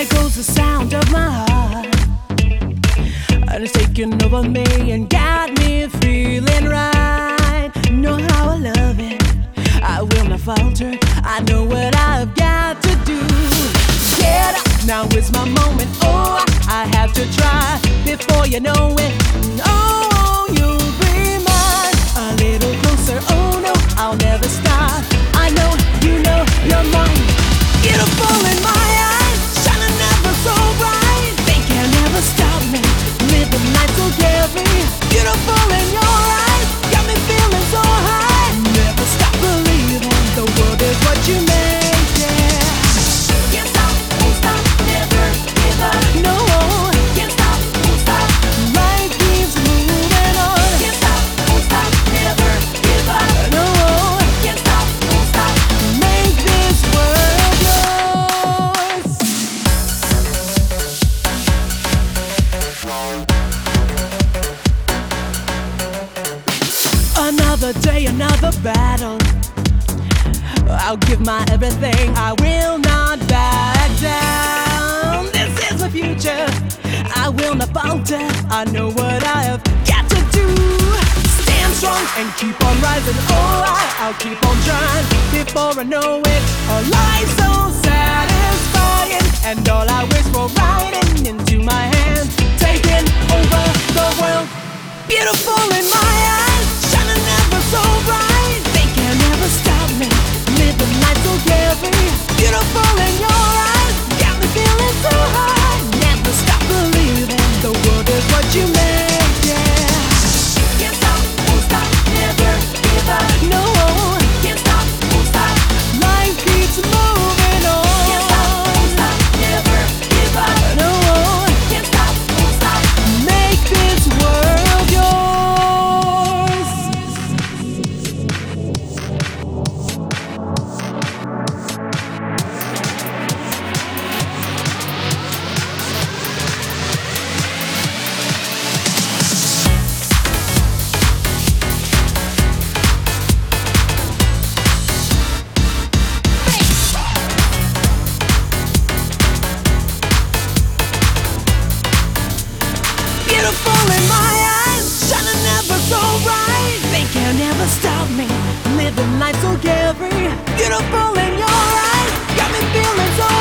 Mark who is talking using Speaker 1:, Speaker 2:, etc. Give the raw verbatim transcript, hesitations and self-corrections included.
Speaker 1: There goes the sound of my heart, and it's taking over me and got me feeling right. Know how I love it, I will not falter. I know what I've got to do. Get up, now it's my moment. Oh, I have to try before you know it. Oh, you'll be mine. A little closer. Oh no, I'll never stop. I know, you know, you're mine. Beautiful in my eyes, shining ever so bright. They can never stop me. Live the night so carefree. Beautiful in your eyes, got me feeling so high. Never stop believing the world is what you make, yeah.
Speaker 2: Can't stop, won't stop, never give up.
Speaker 1: No,
Speaker 2: Can't stop, won't stop.
Speaker 1: life keeps moving on.
Speaker 2: Can't stop, won't stop, never give up.
Speaker 1: No,
Speaker 2: Can't stop, won't stop.
Speaker 1: make this world yours. Another day, another battle. I'll give my everything, I will not back down. This is the future, I will not falter. I know what I have got to do. Stand strong and keep on rising. Oh, I, I'll keep on trying. Before I know it, a life so satisfying. And all I wish for riding into my hands, taking over the world. Beautiful in my eyes, shining ever so bright. They can never stop me. Live the night so carefree. Beautiful in your eyes, got me feeling so high. Never stop believing the world is what you make, yeah.
Speaker 2: Can't stop, won't stop, never give up.
Speaker 1: No,
Speaker 2: Can't stop, won't stop.
Speaker 1: life keeps moving
Speaker 2: Can't stop, won't
Speaker 1: on.
Speaker 2: stop, never give up.
Speaker 1: No,
Speaker 2: Can't stop, won't stop.
Speaker 1: make this world yours. Beautiful in my eyes, shining ever so bright. They can never stop me. Live the night so carefree. Beautiful in your eyes, got me feeling so